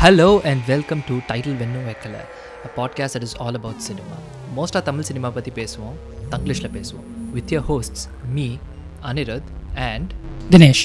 Hello and welcome to Title Vennu Vekkala, a podcast that is all about cinema. Most of Tamil cinema பத்தி பேசுவோம், தங்கிலீஷ்ல பேசுவோம். With your hosts, me, Anirudh and Dinesh.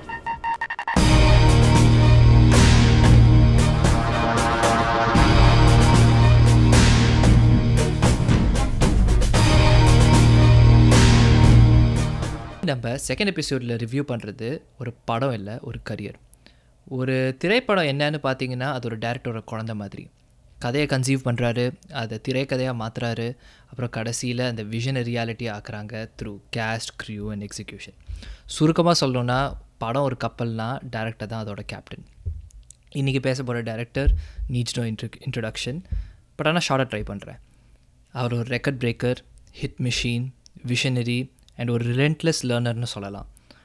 நம்ம second எபிசோடில் review பண்ணுறது ஒரு படம் இல்லை, ஒரு கரியர். ஒரு திரைப்படம் என்னன்னு பார்த்தீங்கன்னா அது ஒரு டேரக்டரோட குழந்தை மாதிரி. கதையை கன்சீவ் பண்ணுறாரு, அதை திரைக்கதையாக மாற்றுறாரு, அப்புறம் கடைசியில் அந்த விஷனை ரியாலிட்டி ஆக்குறாங்க through cast, crew and execution. சுருக்கமாக சொல்லணுன்னா படம் ஒரு கப்பல்னா டேரக்டர் தான் அதோட கேப்டன். இன்றைக்கி பேச போகிற director needs no introduction, but ஆனால் ஷார்ட்டாக ட்ரை பண்ணுறேன். அவர் ஒரு record breaker, hit machine, visionary and ஒரு ரிலென்ட்லெஸ் லேர்னர்னு சொல்லலாம்.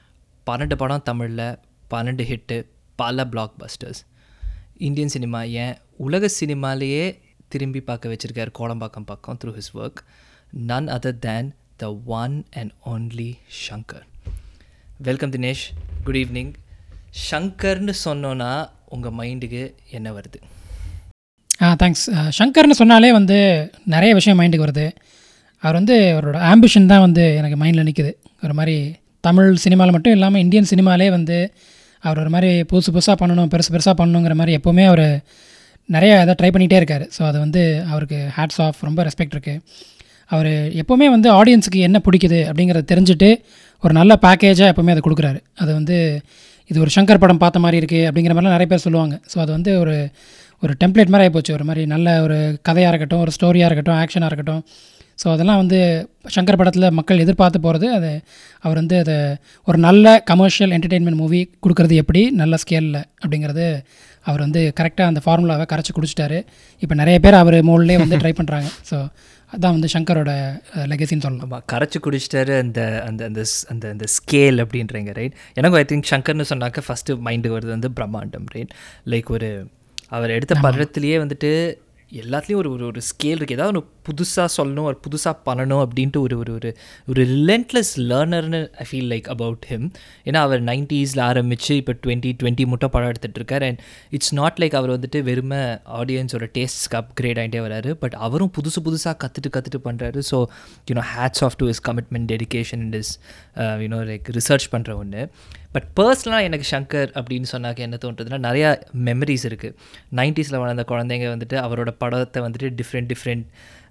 12 படம் தமிழில், 12 ஹிட்டு, பல பிளாக் பஸ்டர்ஸ். இந்தியன் சினிமா ஏன் உலக சினிமாலேயே திரும்பி பார்க்க வச்சுருக்கார் கோடம்பாக்கம் பக்கம் through his work. None other than the one and only Shankar. Welcome Dinesh, good evening. ஷங்கர்னு சொன்னோன்னா உங்கள் மைண்டுக்கு என்ன வருது? தேங்க்ஸ். ஷங்கர்னு சொன்னாலே நிறைய விஷயம் மைண்டுக்கு வருது. அவர் அவரோட ஆம்பிஷன் தான் எனக்கு மைண்டில் நிற்குது. ஒரு மாதிரி தமிழ் சினிமாவில் மட்டும் இல்லாமல் இந்தியன் சினிமாலே அவர் ஒரு மாதிரி புதுசு புதுசாக பண்ணணும், பெருசாக பண்ணணுங்கிற மாதிரி எப்போவுமே அவர் நிறைய இதை ட்ரை பண்ணிகிட்டே இருக்கார். ஸோ அது அவருக்கு ஹேட்ஸ் ஆஃப், ரொம்ப ரெஸ்பெக்ட் இருக்குது. அவர் எப்போவுமே ஆடியன்ஸுக்கு என்ன பிடிக்குது அப்படிங்கிறத தெரிஞ்சுட்டு ஒரு நல்ல பேக்கேஜாக எப்போவுமே அதை கொடுக்குறாரு. அது இது ஒரு ஷங்கர் படம் பார்த்த மாதிரி இருக்குது அப்படிங்கிற மாதிரிலாம் நிறைய பேர் சொல்லுவாங்க. ஸோ அது ஒரு டெம்ப்ளேட் மாதிரி ஆகிப்போச்சு. ஒரு மாதிரி நல்ல ஒரு கதையாக இருக்கட்டும், ஒரு ஸ்டோரியாக இருக்கட்டும், ஆக்ஷனாக இருக்கட்டும். ஸோ அதெல்லாம் ஷங்கர் படத்தில் மக்கள் எதிர்பார்த்து போகிறது. அவர் அதை ஒரு நல்ல கமர்ஷியல் என்டர்டெயின்மெண்ட் மூவி கொடுக்குறது எப்படி நல்ல ஸ்கேலில் அப்படிங்கிறது அவர் கரெக்டாக அந்த ஃபார்முலாவை கரைச்சி குடிச்சிட்டாரு. இப்போ நிறைய பேர் அவர் மோல்லே ட்ரை பண்ணுறாங்க. ஸோ அதான் ஷங்கரோட லெகசின்னு சொல்லலாம். கரைச்சி குடிச்சிட்டாரு அந்த அந்த அந்த அந்த அந்த ஸ்கேல் அப்படின்றீங்க, ரைட்? எனக்கும் ஐ திங்க் ஷங்கர்னு சொன்னாக்க ஃபஸ்ட்டு மைண்டுக்கு வருது பிரம்மாண்டம், ரைட்? லைக் அவர் எடுத்த படத்துலேயே எல்லாத்துலேயும் ஒரு ஸ்கேல் இருக்குது. ஏதாவது ஒரு புதுசாக சொல்லணும், ஒரு புதுசாக பண்ணணும் அப்படின்ட்டு ஒரு ஒரு ஒரு ரிலென்ட்லெஸ் லேர்னர்னு I feel like about him. ஏன்னா அவர் 90s ஆரம்பித்து இப்போ 2020 மட்டும் படம் எடுத்துகிட்ருக்கார். அண்ட் இட்ஸ் நாட் லைக் அவர் வெறுமை ஆடியன்ஸோட டேஸ்ட்ஸ்க்கு அப்கிரேட் ஆகிட்டே வராரு, பட் அவரும் புதுசாக கற்றுட்டு பண்ணுறாரு. So hats off to his commitment, dedication and is like research பண்ணுற ஒன்று. பட் பர்சனலாக எனக்கு ஷங்கர் அப்படின்னு சொன்னாக்க என்ன தோன்றதுன்னா, நிறையா மெமரிஸ் இருக்குது. 90s வளர்ந்த குழந்தைங்க அவரோட படத்தை டிஃப்ரெண்ட்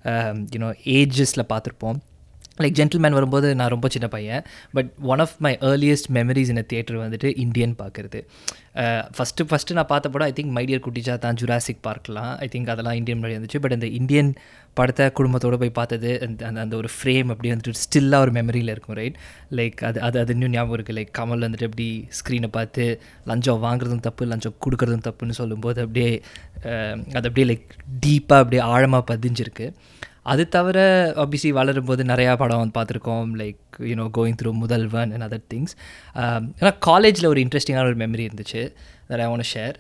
ஏஜஸில் பார்த்துருப்போம். லைக் ஜென்டில்மேன் வரும்போது நான் ரொம்ப சின்ன பையன், but one of my earliest memories in theatre Indian பார்க்குறது. ஃபஸ்ட்டு நான் பார்த்த படம் ஐ திங்க் மை டியர் குட்டிச்சா தான், ஜுராசிக் பார்க்கலாம், ஐ திங்க் அதெல்லாம் இந்தியன் மாதிரி இருந்துச்சு. பட் அந்த இந்தியன் படத்தை குடும்பத்தோடு போய் பார்த்தது, அந்த ஒரு ஃப்ரேம் அப்படி ஸ்டில்லாக ஒரு மெமரியில் இருக்கும், ரைட்? லைக் அது இன்னும் ஞாபகம் இருக்குது. லைக் கமல் அப்படி ஸ்க்ரீனை பார்த்து லஞ்சம் வாங்குறதும் தப்பு, லஞ்சம் கொடுக்குறதும் தப்புன்னு சொல்லும்போது அது அப்படியே லைக் டீப்பாக அப்படியே ஆழமாக பதிஞ்சிருக்கு. அது தவிர ஆப்வியஸ்லி வளரும்போது நிறையா படம் பார்த்துருக்கோம், like going through Mudhalvan and other things. ஏன்னா காலேஜில் ஒரு இன்ட்ரெஸ்டிங்கான ஒரு மெமரி இருந்துச்சு, that I want to share.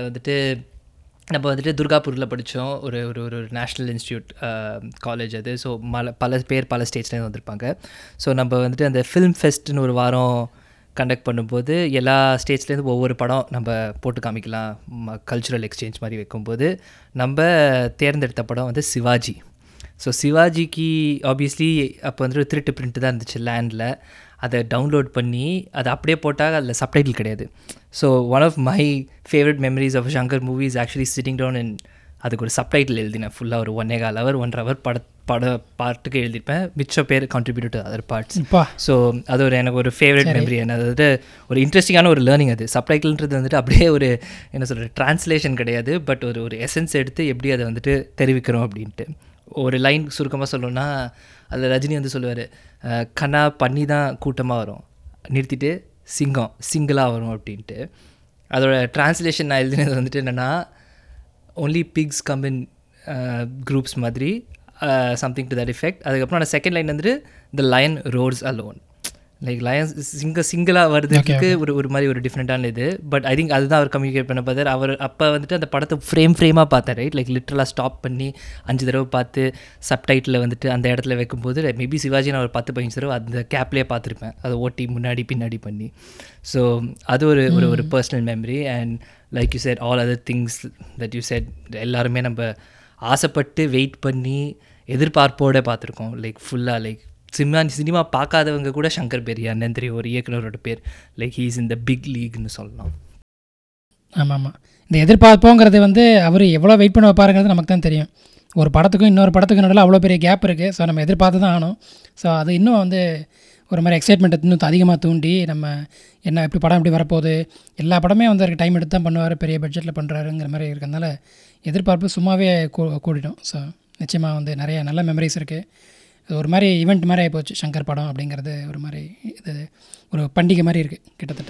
நம்ம துர்காப்பூரில் படித்தோம், ஒரு ஒரு ஒரு நேஷ்னல் இன்ஸ்டியூட் காலேஜ் அது. ஸோ பல பேர் பல ஸ்டேட்ஸ்லேருந்து வந்திருப்பாங்க. ஸோ நம்ம அந்த ஃபிலிம் ஃபெஸ்ட்னு ஒரு வாரம் கண்டக்ட் பண்ணும்போது எல்லா ஸ்டேட்ஸ்லேருந்து ஒவ்வொரு படம் நம்ம போட்டு காமிக்கலாம், கல்ச்சுரல் எக்ஸ்சேஞ்ச் மாதிரி வைக்கும்போது நம்ம தேர்ந்தெடுத்த படம் சிவாஜி. ஸோ சிவாஜிக்கு ஆப்வியஸ்லி அப்போ திருட்டு பிரிண்ட்டு தான் இருந்துச்சு லேண்டில். அதை டவுன்லோட் பண்ணி அதை அப்படியே போட்டால் அதில் சப்டைட்டில் கிடையாது. So one of my favourite memories of Shankar movies actually sitting down and அதுக்கு ஒரு சப்டைட்டில் எழுதினேன். ஃபுல்லாக ஒரு 1.25 hour 1 hour பாட்டுக்கு எழுதியிருப்பேன். மிச்சம் பேர் contribute to other parts. So அது எனக்கு ஒரு ஃபேவரட் மெமரி. அதாவது ஒரு இன்ட்ரெஸ்டிங்கான ஒரு லேர்னிங். அது சப்டைட்டில்ன்றது அப்படியே ஒரு என்ன சொல்கிற ட்ரான்ஸ்லேஷன் கிடையாது, பட் ஒரு எசன்ஸ் எடுத்து எப்படி அதை தெரிவிக்கிறோம் அப்படின்ட்டு. ஒரு லைன் சுருக்கமாக சொல்லணுன்னா அதில் ரஜினி சொல்லுவார், கண்ணா பண்ணி தான் கூட்டமாக வரும், நிறுத்திட்டு சிங்கம் சிங்கிளாக வரும் அப்படின்ட்டு. அதோட ட்ரான்ஸ்லேஷன் நான் எழுதினது என்னென்னா, only pigs come in groups மாதிரி, சம்திங் டு தட் எஃபெக்ட். அதுக்கப்புறம் நான் second line the lion roars alone. Like lions சிங்கிளாக வருதுக்கு ஒரு மாதிரி ஒரு டிஃப்ரெண்ட்டான இது. பட் ஐ திங்க் அதுதான் அவர் கம்யூனிகேட் பண்ண பார்த்தார். அவர் அப்போ வந்துட்டு அந்த படத்தை ஃப்ரேமாக பார்த்தார், ரைட்? லைக் லிட்டரலாக ஸ்டாப் பண்ணி 5 தடவை பார்த்து சப்டைட்டில் வந்துட்டு அந்த இடத்துல வைக்கும்போது மேபி சிவாஜி நான் ஒரு 10-15 தடவை அந்த கேப்லேயே பார்த்துருப்பேன், அதை ஓட்டி முன்னாடி பின்னாடி பண்ணி. ஸோ அது ஒரு personal memory. And like you said all other things that you said எல்லாருமே நம்ம ஆசைப்பட்டு வெயிட் பண்ணி எதிர்பார்ப்போடு பார்த்துருக்கோம். லைக் ஃபுல்லாக லைக் சினிமா பார்க்காதவங்க கூட சங்கர் பெரியார்னு தெரியும், ஒரு இயக்குனரோட பேர். Like he's in the big லீக்னு சொல்லலாம். ஆமாம், இந்த எதிர்பார்ப்போங்கிறது வந்து அவர் எவ்வளோ வெயிட் பண்ண வைப்பாருங்கிறது நமக்கு தான் தெரியும். ஒரு படத்துக்கும் இன்னொரு படத்துக்கும் நடுவில் அவ்வளோ பெரிய கேப் இருக்குது. ஸோ நம்ம எதிர்பார்த்து தான் ஆகணும். ஸோ அது இன்னும் வந்து ஒரு மாதிரி எக்ஸைட்மெண்ட்டை இன்னும் அதிகமாக தூண்டி நம்ம என்ன எப்படி படம் எப்படி வரப்போகுது, எல்லா படமே வந்து அதுக்கு டைம் எடுத்து தான் பண்ணுவார், பெரிய பட்ஜெட்டில் பண்ணுறாருங்கிற மாதிரி இருக்கிறதுனால எதிர்பார்ப்பு சும்மாவே கூடிடும். ஸோ நிச்சயமாக வந்து நிறைய நல்ல மெமரிஸ் இருக்குது. இது ஒரு மாதிரி ஈவெண்ட் மாதிரி ஆகிப்போச்சு சங்கர் படம் அப்படிங்கிறது. ஒரு மாதிரி இது ஒரு பண்டிகை மாதிரி இருக்குது கிட்டத்தட்ட.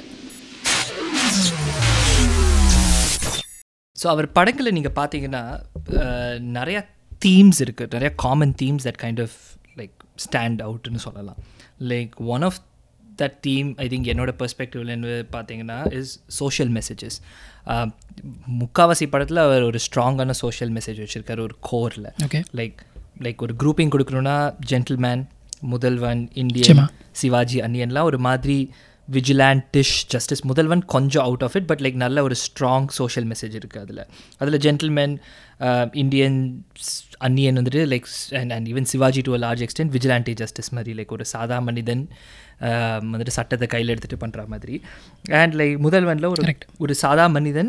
ஸோ அவர் படங்களை நீங்கள் பார்த்தீங்கன்னா நிறையா தீம்ஸ் இருக்குது, நிறையா common themes that kind of like stand அவுட்னு சொல்லலாம். Like one of that theme I think என்னோட பெர்ஸ்பெக்டிவ்லேருந்து பார்த்தீங்கன்னா இஸ் சோஷியல் மெசேஜஸ். முக்காவாசி படத்தில் அவர் ஒரு ஸ்ட்ராங்கான சோஷியல் மெசேஜ் வச்சுருக்காரு ஒரு கோரில். ஓகே, லைக் ஒரு குரூப்பிங் கொடுக்கணுன்னா ஜென்டில்மேன், முதல்வன், இந்தியன், சிவாஜி, அன்னியன்லாம் ஒரு மாதிரி விஜிலாண்டிஷ் ஜஸ்டிஸ். முதல்வன் கொஞ்சம் out of it, but like நல்ல ஒரு ஸ்ட்ராங் சோஷியல் மெசேஜ் இருக்குது அதில் ஜென்டில்மேன், இந்தியன், அன்னியன் வந்துட்டு like and even Sivaji to a large extent vigilante justice மாதிரி, லைக் ஒரு சாதா மனிதன் வந்துட்டு சட்டத்தை கையில் எடுத்துகிட்டு பண்ணுற மாதிரி. அண்ட் லைக் முதல்வனில் ஒரு சாதா மனிதன்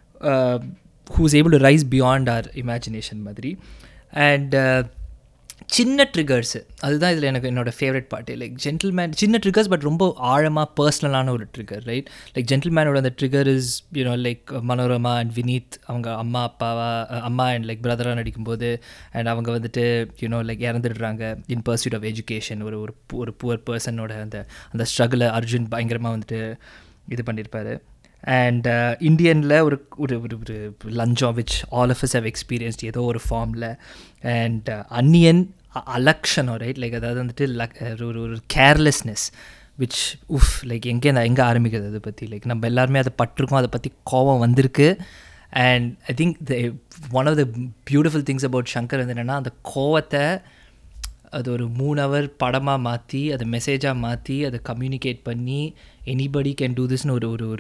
who is able to rise beyond our imagination மாதிரி. அண்ட் சின்ன ட்ரிகர்ஸு அதுதான் இதில் எனக்கு என்னோடய ஃபேவரட் பார்ட்டு. லைக் ஜென்டில்மேன் சின்ன ட்ரிகர்ஸ் பட் ரொம்ப ஆழமாக பர்சனலான ஒரு ட்ரிகர், ரைட்? லைக் ஜென்டில்மேனோட அந்த trigger is you know like Manorama and Vineeth அவங்க அம்மா அண்ட் லைக் பிரதராக நடிக்கும்போது அண்ட் அவங்க வந்துட்டு யூனோ லைக் இறந்துடுறாங்க இன் பர்சூட் ஆஃப் எஜுகேஷன். ஒரு புவர் பர்சனோட அந்த ஸ்ட்ரகிளை அர்ஜுன் பயங்கரமாக வந்துட்டு இது பண்ணியிருப்பார். அண்ட் இந்தியனில் ஒரு ஒரு ஒரு லஞ்சம் which all of us have experienced ஏதோ ஒரு ஃபார்மில். அண்ட் அன்னியன் அலக்ஷனம், ரைட்? லைக் அதாவது வந்துட்டு ஒரு கேர்லெஸ்னஸ் விச் லைக் எங்கே ஆரம்பிக்கிறது அதை பற்றி. லைக் நம்ம எல்லாருமே அதை பட்டிருக்கோம், அதை பற்றி கோபம் வந்திருக்கு. And I think one of the beautiful things about Shankar வந்து என்னென்னா அந்த கோவத்தை அது ஒரு 3 hour படமாக மாற்றி அதை மெசேஜாக மாற்றி அதை கம்யூனிகேட் பண்ணி எனிபடி கேன் டூ திஸ்னு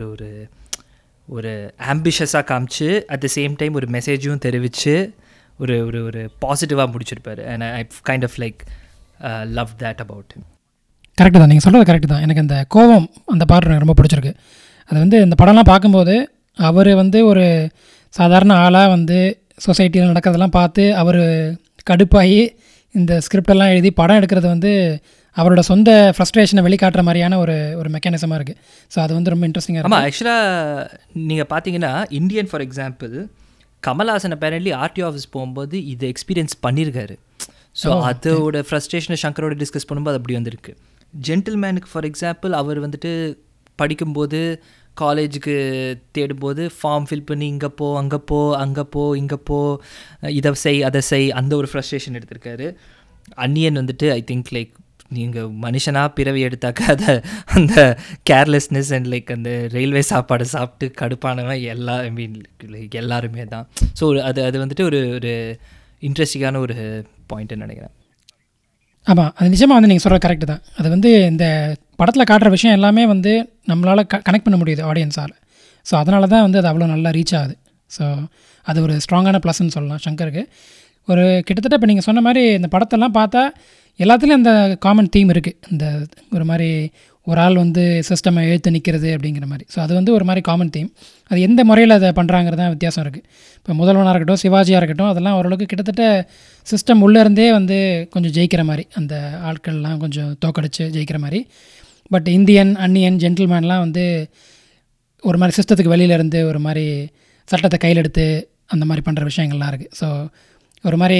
ஒரு ஆம்பிஷஸாக காமிச்சு அட் த சேம் டைம் ஒரு மெசேஜும் தெரிவித்து ஒரு ஒரு ஒரு பாசிட்டிவாக முடிச்சிருப்பார். And I kind of like love that about him. Correct தான், நீங்கள் சொல்கிறது கரெக்டு தான். எனக்கு அந்த கோவம் அந்த பாட்டு எனக்கு ரொம்ப பிடிச்சிருக்கு. அது வந்து இந்த படம்லாம் பார்க்கும்போது அவர் வந்து ஒரு சாதாரண ஆளாக வந்து சொசைட்டியில் நடக்கிறதெல்லாம் பார்த்து அவர் கடுப்பாகி இந்த ஸ்கிரிப்டெல்லாம் எழுதி படம் எடுக்கிறது வந்து அவரோட சொந்த ஃப்ரஸ்ட்ரேஷனை வெளிக்காட்டுற மாதிரியான ஒரு மெக்கானிசமாக இருக்குது. ஸோ அது வந்து ரொம்ப இன்ட்ரெஸ்டிங்காக இருக்குது. ஆமாம், ஆக்சுவலாக நீங்கள் பார்த்தீங்கன்னா Indian for example Kamal Haasan apparently RTO office போகும்போது இதை எக்ஸ்பீரியன்ஸ் பண்ணியிருக்காரு. ஸோ அதோட ஃப்ரஸ்ட்ரேஷனை சங்கரோட டிஸ்கஸ் பண்ணும்போது அப்படி வந்திருக்கு. ஜென்டில்மேனுக்கு ஃபார் எக்ஸாம்பிள் அவர் வந்துட்டு படிக்கும்போது காலேஜுக்கு தேடும்போது ஃபார்ம் ஃபில் பண்ணி இங்கே போ இங்கே போ இதை செய் அதை செய் அந்த ஒரு ஃப்ரஸ்ட்ரேஷன் எடுத்திருக்காரு. அன்னியன் வந்துட்டு ஐ திங்க் லைக் நீங்கள் மனுஷனாக பிறவி எடுத்தாக்க அதை அந்த கேர்லெஸ்னஸ் அண்ட் லைக் அந்த ரயில்வே சாப்பாடு சாப்பிட்டு கடுப்பானவன் ஐ மீன் லைக் எல்லாருமே தான். ஸோ அது வந்துட்டு ஒரு இன்ட்ரெஸ்டிங்கான ஒரு பாயிண்ட்டுன்னு நினைக்கிறேன். ஆமாம், அது நிஜமாக வந்து நீங்கள் சொல்கிற கரெக்டு தான். அது வந்து இந்த படத்தில் காட்டுற விஷயம் எல்லாமே வந்து நம்மளால் கனெக்ட் பண்ண முடியுது ஆடியன்ஸால். ஸோ அதனால தான் வந்து அது அவ்வளோ நல்லா ரீச் ஆகுது. ஸோ அது ஒரு ஸ்ட்ராங்கான ப்ளஸ்ன்னு சொல்லலாம் சங்கருக்கு. ஒரு கிட்டத்தட்ட இப்போ நீங்கள் சொன்ன மாதிரி இந்த படத்தெல்லாம் பார்த்தா எல்லாத்துலேயும் அந்த காமன் தீம் இருக்குது. இந்த ஒரு மாதிரி ஒரு ஆள் வந்து சிஸ்டமை எழுத்து நிற்கிறது அப்படிங்கிற மாதிரி. ஸோ அது வந்து ஒரு மாதிரி காமன் தீம். அது எந்த முறையில் அதை பண்ணுறாங்கிறது தான் வித்தியாசம் இருக்குது. இப்போ முதல்வனாக இருக்கட்டும், சிவாஜியாக இருக்கட்டும், அதெல்லாம் ஓரளவுக்கு கிட்டத்தட்ட சிஸ்டம் உள்ளேருந்தே வந்து கொஞ்சம் ஜெயிக்கிற மாதிரி, அந்த ஆட்கள்லாம் கொஞ்சம் தோக்கடிச்சு ஜெயிக்கிற மாதிரி. பட் இந்தியன், அன்னியன், ஜென்டில்மேன்லாம் வந்து ஒரு மாதிரி சிஸ்டத்துக்கு வெளியிலேருந்து ஒரு மாதிரி சட்டத்தை கையில் எடுத்து அந்த மாதிரி பண்ணுற விஷயங்கள்லாம் இருக்குது. ஸோ ஒரு மாதிரி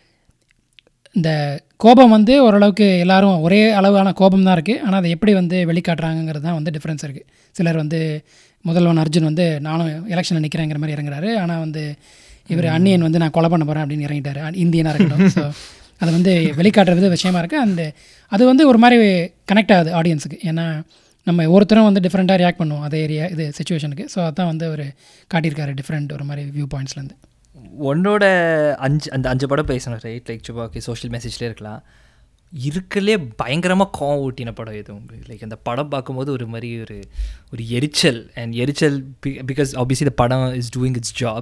இந்த கோபம் வந்து ஓரளவுக்கு எல்லோரும் ஒரே அளவான கோபம் தான் இருக்குது. ஆனால் அதை எப்படி வந்து வெளிக்காட்டுறாங்கிறது தான் வந்து டிஃப்ரென்ஸ் இருக்குது. சிலர் வந்து முதல்வன் அர்ஜுன் வந்து நானும் எலெக்ஷனில் நிற்கிறேங்கிற மாதிரி இறங்குறாரு. ஆனால் வந்து இவர் அன்னியன் வந்து நான் கொலை பண்ண போகிறேன் அப்படின்னு இறங்கிட்டார், இந்தியனாக இருக்கட்டும். ஸோ அது வந்து வெளிக்காட்டுறது விஷயமா இருக்குது. அண்டு அது வந்து ஒரு மாதிரி கனெக்ட் ஆகுது ஆடியன்ஸுக்கு. ஏன்னா நம்ம ஒருத்தரும் வந்து டிஃப்ரெண்ட்டாக ரியாக்ட் பண்ணுவோம் அதே இது சுச்சுவேஷனுக்கு. ஸோ அதான் வந்து ஒரு காட்டியிருக்காரு டிஃப்ரெண்ட் ஒரு மாதிரி வியூ பாயிண்ட்ஸ்லேருந்து. உன்னோட அந்த 5 படம் பேசணும் ரைட், லைக் சும்மா ஓகே சோஷியல் மெசேஜ்லேயே இருக்கலாம். இருக்கலே பயங்கரமாக கோவம் ஊட்டின படம் எதுவும் லைக் அந்த படம் பார்க்கும்போது ஒரு மாதிரி ஒரு எரிச்சல் அண்ட் எரிச்சல் பிகாஸ் ஆப்வியஸ்லி இந்த படம் is doing its job,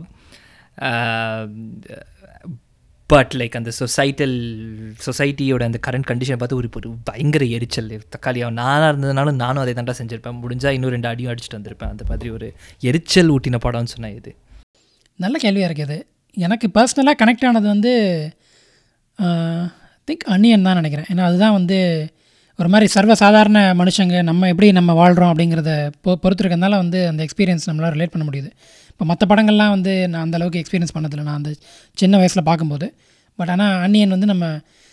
but like அந்த சொசைட்டியோட அந்த கரண்ட் கண்டிஷனை பார்த்து ஒரு பயங்கர எரிச்சல். தக்காளியாக நானாக இருந்ததுனாலும் நானும் அதை தாண்டா செஞ்சுருப்பேன், முடிஞ்சால் இன்னும் 2 அடியும் அடிச்சுட்டு வந்திருப்பேன். அந்த மாதிரி ஒரு எரிச்சல் ஊட்டின படம்னு சொன்னேன். இது நல்ல கேள்வியாக இருக்குது. எனக்கு பர்சனலாக கனெக்ட் ஆனது வந்து திங்க் அன்னியன் தான் நினைக்கிறேன். ஏன்னா அதுதான் வந்து ஒரு மாதிரி சர்வசாதாரண மனுஷங்க நம்ம எப்படி நம்ம வாழ்கிறோம் அப்படிங்கிறத பொறுத்திருக்கனால வந்து அந்த எக்ஸ்பீரியன்ஸ் நம்மளால் ரிலேட் பண்ண முடியுது. இப்போ மற்ற படங்கள்லாம் வந்து நான் அந்தளவுக்கு எக்ஸ்பீரியன்ஸ் பண்ணதில்லை நான் அந்த சின்ன வயசில் பார்க்கும்போது. பட் ஆனால் அன்னியன் வந்து நம்ம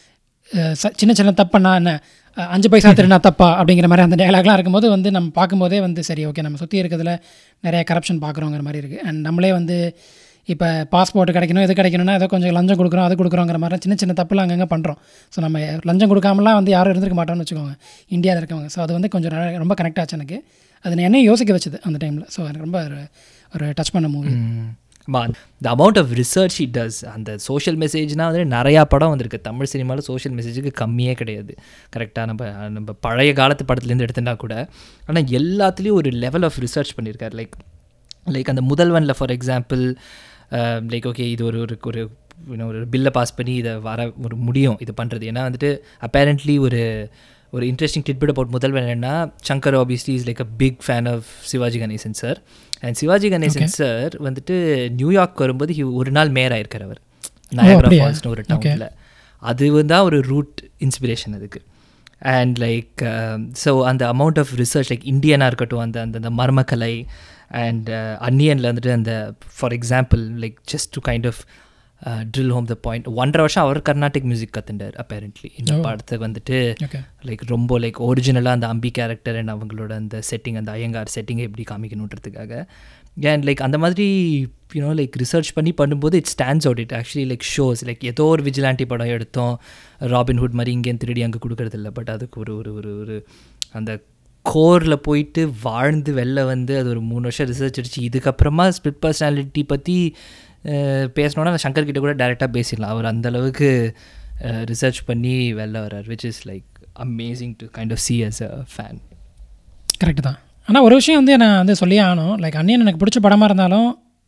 சின்ன தப்புன்னா என்ன 5 பைசா திருடினா தப்பா அப்படிங்கிற மாதிரி அந்த டயலாக்லாம் இருக்கும்போது வந்து நம்ம பார்க்கும்போதே வந்து சரி ஓகே நம்ம சுற்றி இருக்கிறதுல நிறைய கரப்ஷன் பார்க்குறோங்கிற மாதிரி இருக்குது. அண்ட் நம்மளே வந்து இப்போ பாஸ்போர்ட் கிடைக்கணும் எது கிடைக்கணும்னா ஏதோ கொஞ்சம் லஞ்சம் கொடுக்குறோம் அது கொடுக்குறோங்கிற மாதிரி சின்ன தப்புலாம் அங்கங்கே பண்ணுறோம். ஸோ நம்ம லஞ்சம் கொடுக்காமலாம் வந்து யாரும் இருந்திருக்க மாட்டோம்னு வச்சுக்கோங்க இந்தியாவில் இருக்கவங்க. ஸோ அது வந்து கொஞ்சம் ரொம்ப கனெக்ட் ஆச்சு எனக்கு. அது என்னையும் யோசிக்க வச்சுது அந்த டைமில். ஸோ எனக்கு ரொம்ப ஒரு டச் பண்ண movie. The amount of research it does. அந்த சோஷியல் மெசேஜ்னால் வந்து நிறையா படம் வந்திருக்கு தமிழ் சினிமாவில். சோஷியல் மெசேஜுக்கு கம்மியே கிடையாது. கரெக்டாக நம்ம பழைய காலத்து படத்துலேருந்து எடுத்துட்டா கூட ஆனால் எல்லாத்துலேயும் ஒரு லெவல் ஆஃப் ரிசர்ச் பண்ணியிருக்காரு. லைக் அந்த முதல்வனில் ஃபார் எக்ஸாம்பிள் லைக் ஓகே இது ஒரு பில்லை பாஸ் பண்ணி இதை ஒரு முடியும் இது பண்ணுறது. ஏன்னா வந்துட்டு அப்பேரண்ட்லி ஒரு இன்ட்ரெஸ்டிங் டிட்பிட் அபவுட் முதல்வன் என்னென்னா Shankar obviously is like a big fan of Sivaji Ganesan sir. And Sivaji Ganesan sir வந்துட்டு நியூயார்க் வரும்போது ஒரு நாள் மேயர் ஆயிருக்கார் அவர் நயாகரா ஃபால்ஸ்னு ஒரு டவுனில். அது தான் ஒரு ரூட் இன்ஸ்பிரேஷன் அதுக்கு. அண்ட் லைக் ஸோ அந்த அமௌண்ட் ஆஃப் ரிசர்ச் லைக் இந்தியனாக இருக்கட்டும் அந்த அந்த மர்மக்கலை அண்ட் அன்னியனில் வந்துட்டு அந்த for example like just to kind of drill home the point 1.5 வருஷம் அவர் கர்நாடிக் மியூசிக் கற்றுண்டார் அப்பேரண்ட்லி. இந்த படத்துக்கு வந்துட்டு லைக் ரொம்ப லைக் ஒரிஜினலாக அந்த அம்பி கேரக்டர் அண்ட் அவங்களோட அந்த செட்டிங் அந்த ஐயங்கார் செட்டிங்கை எப்படி காமிக்கணுன்றதுக்காக. அண்ட் லைக் அந்த மாதிரி யூனோ லைக் ரிசர்ச் பண்ணும்போது it stands out. It actually like shows like ஏதோ ஒரு விஜிலாண்டி படம் எடுத்தோம் ராபின்ஹுட் மாதிரி இங்கேயும் திருடி அங்கே கொடுக்கறதில்ல. பட் அதுக்கு ஒரு அந்த கோரில் போயிட்டு வாழ்ந்து வெளில வந்து அது ஒரு 3 வருஷம் ரிசர்ச் அடிச்சு இதுக்கப்புறமா ஸ்பிளிட் பர்சனாலிட்டி பற்றி பேசணுன்னா நான் சங்கர் கிட்ட கூட டேரெக்டாக பேசிடலாம். அவர் அந்தளவுக்கு ரிசர்ச் பண்ணி வெளில வர்றார், which is like amazing to kind of see as a fan. Correct தான். ஆனால் ஒரு விஷயம் வந்து நான் வந்து சொல்லியே ஆகணும். லைக் அன்னியன் எனக்கு பிடிச்ச படமாக இருந்தாலும்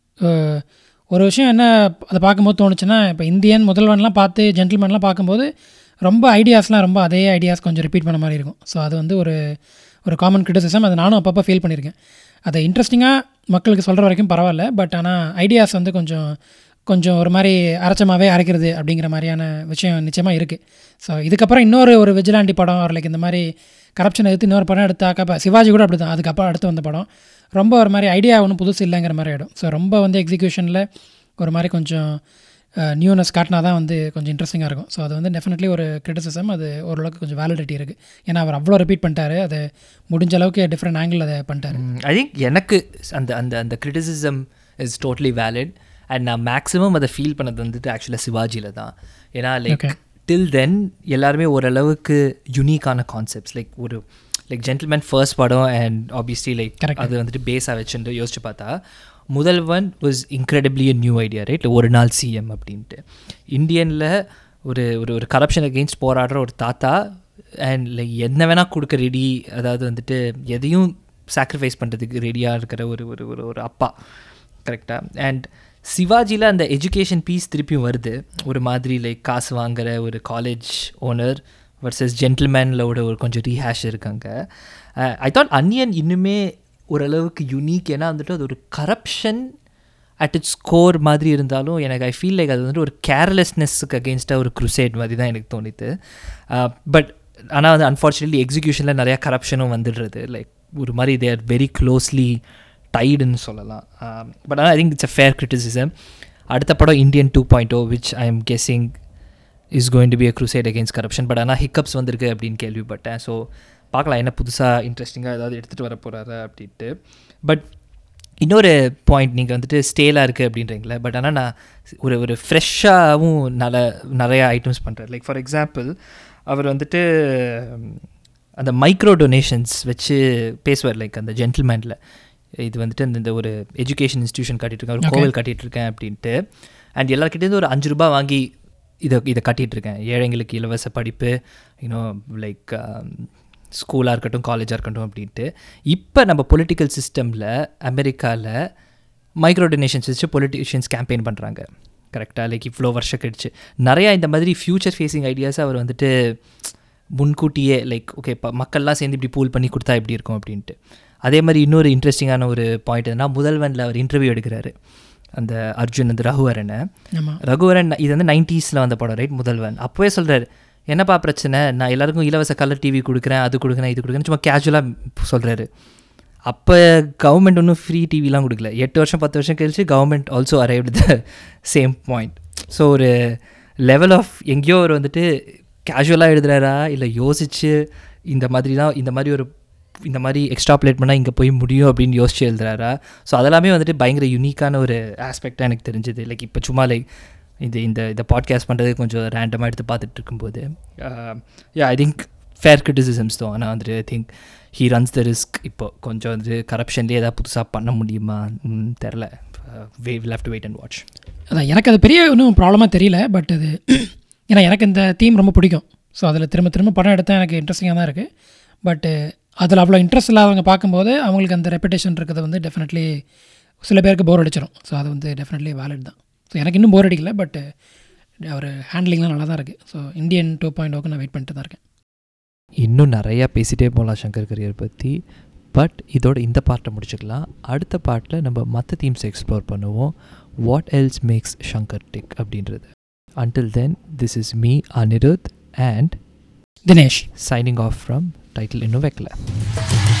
ஒரு விஷயம் என்ன அதை பார்க்கும்போது தோணுச்சுன்னா இப்போ இந்தியன் முதல்வன்லாம் பார்த்து ஜென்டில்மேன்லாம் பார்க்கும்போது ரொம்ப ஐடியாஸ்லாம் ரொம்ப அதே ஐடியாஸ் கொஞ்சம் ரிப்பீட் பண்ண மாதிரி இருக்கும். ஸோ அது வந்து ஒரு காமன் கிரிட்டிசிசம். அதை நானும் அப்பப்போ ஃபீல் பண்ணியிருக்கேன். அதை இன்ட்ரெஸ்டிங்காக மக்களுக்கு சொல்கிற வரைக்கும் பரவாயில்ல. பட் ஆனால் ஐடியாஸ் வந்து கொஞ்சம் ஒரு மாதிரி அரைச்சமாகவே அரைக்கிறது அப்படிங்கிற மாதிரியான விஷயம் நிச்சயமாக இருக்குது. ஸோ இதுக்கப்புறம் இன்னொரு விஜிலாண்டி படம் லைக் இந்த மாதிரி கரப்ஷன் எடுத்து இன்னொரு படம் எடுத்தாக்கா இப்போ சிவாஜி கூட அப்படி தான் அதுக்கப்புறம் அடுத்து வந்த படம் ரொம்ப ஒரு மாதிரி ஐடியா ஒன்றும் புதுசு இல்லைங்கிற மாதிரி ஆகிடும். ஸோ ரொம்ப வந்து எக்ஸிக்யூஷனில் ஒரு மாதிரி கொஞ்சம் நியூனஸ் காட்டினா தான் வந்து கொஞ்சம் இன்ட்ரெஸ்டிங்காக இருக்கும். ஸோ அது வந்து டெஃபினெட்லி ஒரு கிரிட்டிசிசம். அது ஓரளவுக்கு கொஞ்சம் வேலிடிட்டி இருக்குது. ஏன்னா அவர் அவ்வளோ ரிப்பீட் பண்ணிட்டாரு. அது முடிஞ்ச அளவுக்கு டிஃப்ரெண்ட் ஆங்கிள் அதை பண்ணிட்டாரு. ஐ திங்க் எனக்கு அந்த அந்த அந்த criticism is totally valid. And நான் மேக்ஸிமம் அதை ஃபீல் பண்ணது வந்துட்டு ஆக்சுவலாக சிவாஜியில் தான். ஏன்னா லைக் டில் தென் எல்லாருமே ஓரளவுக்கு யூனிக்கான கான்செப்ட்ஸ் லைக் ஜென்டில்மேன் ஃபர்ஸ்ட் படம் அண்ட் ஆப்வியஸ்லி லைக் அது வந்துட்டு பேஸாக வச்சுட்டு யோசிச்சு பார்த்தா Mudhalvan was incredibly a new idea right. ஒரு நாள் சிஎம் அப்படின்ட்டு இந்தியனில் ஒரு கரப்ஷன் அகெயின்ஸ்ட் போராடுற ஒரு தாத்தா அண்ட் லைக் என்ன வேணால் கொடுக்க ரெடி, அதாவது வந்துட்டு எதையும் சாக்ரிஃபைஸ் பண்ணுறதுக்கு ரெடியாக இருக்கிற ஒரு அப்பா கரெக்டாக. அண்ட் சிவாஜியில் அந்த எஜுகேஷன் பீஸ் திருப்பியும் வருது. ஒரு மாதிரி லைக் காசு வாங்குகிற ஒரு காலேஜ் ஓனர் வர்சஸ் ஜென்டில்மேனில் ஒரு கொஞ்சம் ரீஹேஷ் இருக்காங்க. ஐ தாட் அன்னியன் இன்னுமே ஓரளவுக்கு யூனிக். ஏன்னா வந்துட்டு அது ஒரு கரப்ஷன் அட் இட்ஸ் கோர் மாதிரி இருந்தாலும் எனக்கு ஐ ஃபீல் லைக் அது வந்துட்டு ஒரு கேர்லெஸ்னஸ்க்கு அகெயின்ஸ்டாக ஒரு க்ரூசேட் மாதிரி தான் எனக்கு தோணிது. பட் ஆனால் வந்து அன்ஃபார்ச்சுனேட்லி எக்ஸிக்யூஷனில் நிறையா கரப்ஷனும் வந்துடுறது. லைக் ஒரு மாதிரி தே ஆர் வெரி க்ளோஸ்லி டைடுன்னு சொல்லலாம். பட் ஆனால் I think it's a fair criticism. அடுத்த படம் Indian 2.0 which I am guessing is going to be a crusade against corruption. But ஆனால் ஹிக்கப்ஸ் வந்திருக்கு அப்படின்னு கேள்விப்பட்டேன். ஸோ பார்க்கலாம் என்ன புதுசாக இன்ட்ரெஸ்டிங்காக ஏதாவது எடுத்துகிட்டு வர போகிறாரு அப்படின்ட்டு. பட் இன்னொரு பாயிண்ட் நீங்கள் வந்துட்டு ஸ்டேலாக இருக்குது அப்படின்றீங்களே, பட் ஆனால் நான் ஒரு ஃப்ரெஷ்ஷாகவும் நிறையா ஐட்டம்ஸ் பண்ணுறேன். லைக் ஃபார் எக்ஸாம்பிள் அவர் வந்துட்டு அந்த மைக்ரோ டொனேஷன்ஸ் வச்சு பேசுவார். லைக் அந்த ஜென்டில்மேனில் இது வந்துட்டு இந்த ஒரு எஜுகேஷன் இன்ஸ்டியூஷன் கட்டிகிட்ருக்கேன், ஒரு கோவில் கட்டிகிட்ருக்கேன் அப்படின்ட்டு. அண்ட் எல்லாருக்கிட்டேருந்து ஒரு 5 ரூபா வாங்கி இதை கட்டிகிட்ருக்கேன், ஏழைங்களுக்கு இலவச படிப்பு, யூனோ லைக் ஸ்கூலாக இருக்கட்டும், காலேஜாக இருக்கட்டும் அப்படின்ட்டு. இப்போ நம்ம பொலிட்டிக்கல் சிஸ்டமில் அமெரிக்காவில் மைக்ரோ டொனேஷன்ஸ் வச்சு பொலிட்டிஷியன்ஸ் கேம்பெயின் பண்ணுறாங்க. கரெக்டாக? லைக் இவ்வளோ வருஷம் கழிச்சு நிறையா இந்த மாதிரி ஃப்யூச்சர் ஃபேஸிங் ஐடியாஸை அவர் வந்துட்டு முன்கூட்டியே லைக் ஓகே இப்போ மக்கள்லாம் சேர்ந்து இப்படி பூல் பண்ணி கொடுத்தா எப்படி இருக்கும் அப்படின்ட்டு. அதே மாதிரி இன்னொரு இன்ட்ரெஸ்டிங்கான ஒரு பாயிண்ட் எதுனா, முதல்வனில் அவர் இன்டர்வியூ எடுக்கிறாரு அந்த அர்ஜுன் வந்து ரகுவரனை. இது வந்து 90s வந்த படம், ரைட்? முதல்வன். அப்போவே சொல்கிறார், என்னப்பா பிரச்சனை, நான் எல்லாருக்கும் இலவச கலர் டிவி கொடுக்குறேன், அது கொடுக்குறேன், இது கொடுக்குறேன், சும்மா கேஷுவலாக சொல்கிறாரு. அப்போ கவர்மெண்ட் ஒன்றும் ஃப்ரீ டிவிலாம் கொடுக்கல. 8 வருஷம் 10 வருஷம் கழிச்சு government also arrived the same point. So ஒரு லெவல் ஆஃப் எங்கேயோ அவர் வந்துட்டு கேஷுவலாக எழுதுறாரா இல்லை யோசிச்சு இந்த மாதிரி எக்ஸ்ட்ராப்லேட் பண்ணால் இங்கே போய் முடியும் அப்படின்னு யோசிச்சு எழுதுறாரா? ஸோ அதெல்லாமே வந்துட்டு பயங்கர யூனிக்கான ஒரு ஆஸ்பெக்டாக எனக்கு தெரிஞ்சுது. லைக் இப்போ சும்மா லைக் இந்த பாட்காஸ்ட் பண்ணுறது கொஞ்சம் ரேண்டமாக எடுத்து பார்த்துட்டு இருக்கும்போது ஐ திங்க் ஃபேர் கிரிட்டிசிசம்ஸ் தான். ஆனால் வந்துட்டு I think he runs the risk. இப்போ கொஞ்சம் வந்துட்டு கரப்ஷன்லேயே ஏதாவது புதுசாக பண்ண முடியுமா தெரில. Will have to wait and watch. அதான் எனக்கு அது பெரிய ஒன்றும் ப்ராப்ளமாக தெரியல. பட் அது ஏன்னா எனக்கு இந்த தீம் ரொம்ப பிடிக்கும். ஸோ அதில் திரும்ப படம் எடுத்தால் எனக்கு இன்ட்ரெஸ்டிங்காக தான் இருக்குது. பட்டு அதில் அவ்வளோ இன்ட்ரெஸ்ட் இல்லாதவங்க பார்க்கும்போது அவங்களுக்கு அந்த ரெப்புடேஷன் இருக்கிறது வந்து டெஃபினெட்லி சில பேருக்கு போர் அடிச்சிடும். ஸோ அது வந்து டெஃபினெட்லி வேலிட் தான். ஸோ எனக்கு இன்னும் போர் அடிக்கல. பட் அவர் ஹேண்ட்லிங்லாம் நல்லா தான் இருக்குது. ஸோ இந்தியன் 2.0க்கு நான் வெயிட் பண்ணிட்டு தான் இருக்கேன். இன்னும் நிறையா பேசிகிட்டே போகலாம் சங்கர் கரியர் பற்றி. பட் இதோட இந்த பார்ட்டை முடிச்சுக்கலாம். அடுத்த பார்ட்டில் நம்ம மற்ற தீம்ஸை எக்ஸ்ப்ளோர் பண்ணுவோம். What else makes Shankar tick அப்படின்றது. Until then, this is me, Anirudh, and Dinesh, signing off from Title Innovekla.